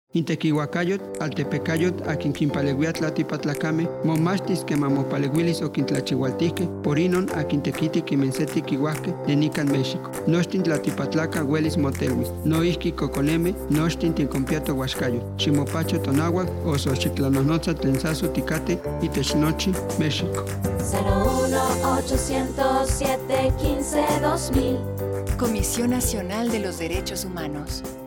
Intequihuacayot, Altepecayot, Aquinquimpaleguia Tlatipatlacame, Momachtis que Mamopaleguilis o Quintlachihualtique, Porinon, Aquintequiti Quimenseti Quihuasque, Nenican México. Nostin Tlatipatlaca, Huelis Motelhuis, Noisqui Coconeme, Nostin Tincompiato Huascayo, Chimopacho Tonahuac, Osochiclanonoza Tlensazo Ticate, Itechnochi, México. 01807 15 2000. Comisión Nacional de los Derechos Humanos.